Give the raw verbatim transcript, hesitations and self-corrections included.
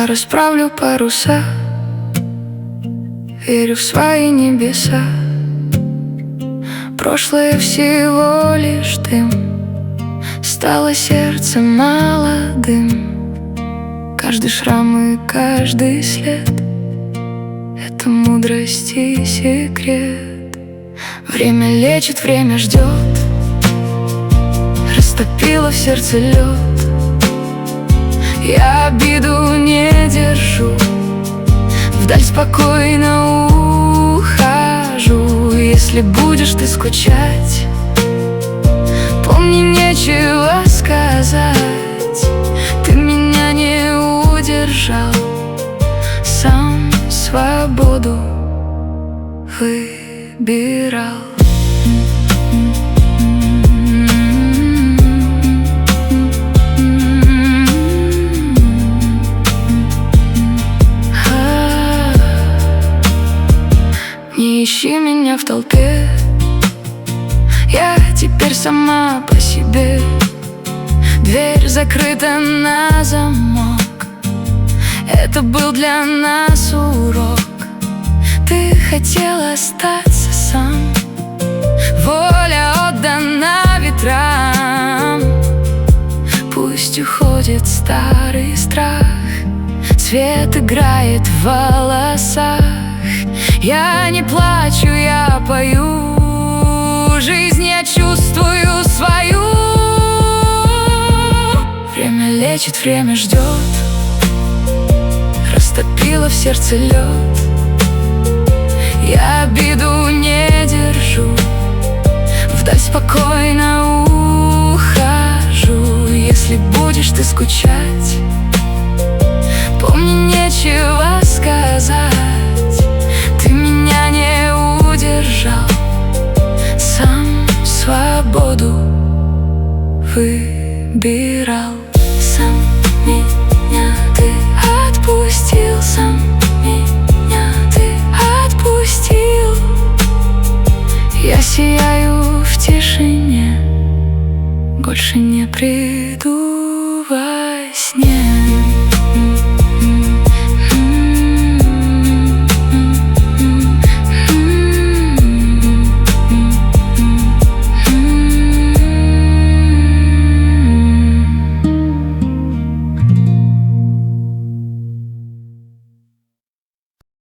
Я расправлю паруса, верю в свои небеса. Прошлое всего лишь дым, стало сердце молодым. Каждый шрам и каждый след — это мудрость и секрет. Время лечит, время ждет, растопило в сердце лед. Я обиду не держу, вдаль спокойно ухожу. Если будешь ты скучать, помни, нечего сказать. Ты меня не удержал, сам свободу выбирал. Не ищи меня в толпе, я теперь сама по себе. Дверь закрыта на замок, это был для нас урок. Ты хотел остаться сам, воля отдана ветрам. Пусть уходит старый страх, цвет играет в волосах. Я не плачу, я пою, жизнь я чувствую свою. Время лечит, время ждет, растопило в сердце лед. Я обиду не держу, вдаль спокойно ухожу. Если будешь ты скучать, помни, нечего сказать. Ты меня не удержал, сам свободу выбирал. Сам меня ты отпустил, сам меня ты отпустил. Я сияю в тишине, больше не приду.